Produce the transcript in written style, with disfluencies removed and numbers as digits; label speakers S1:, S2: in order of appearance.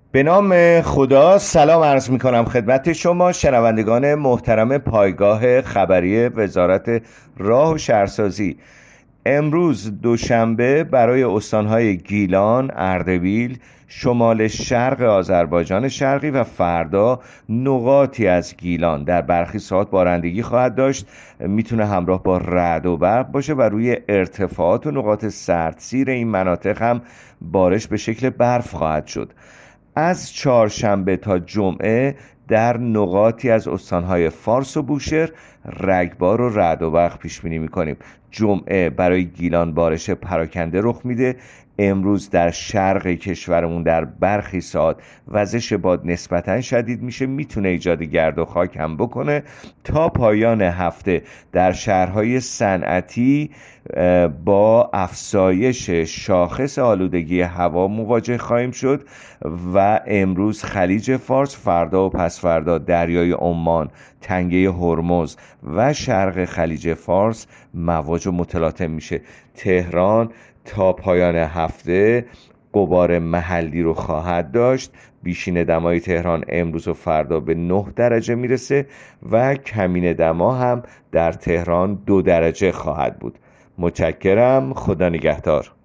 S1: به نام خدا، سلام عرض می کنم خدمت شما شنوندگان محترم پایگاه خبری وزارت راه و شهرسازی. امروز دوشنبه برای استانهای گیلان، اردبیل، شمال شرق آذربایجان شرقی و فردا نقاطی از گیلان در برخی ساعات بارندگی خواهد داشت. میتونه همراه با رعد و برق باشه و روی ارتفاعات و نقاط سردسیر این مناطق هم بارش به شکل برف خواهد شد. از چهارشنبه تا جمعه در نقاطی از استانهای فارس و بوشهر رگبار و رعد و برق پیش بینی می‌کنیم. جمعه برای گیلان بارش پراکنده رخ میده. امروز در شرق کشورمون در برخی ساعات وزش باد نسبتا شدید میشه، میتونه ایجاد گرد و خاک هم بکنه. تا پایان هفته در شهرهای صنعتی با افزایش شاخص آلودگی هوا مواجه خواهیم شد و امروز خلیج فارس، فردا و پس فردا دریای عمان، تنگه هرمز و شرق خلیج فارس مواج و متلاطم میشه. تهران تا پایان هفته غبار محلی رو خواهد داشت. بیشین دمای تهران امروز و فردا به 9 درجه میرسه و کمین دما هم در تهران 2 درجه خواهد بود. متشکرم. خدا نگهدار.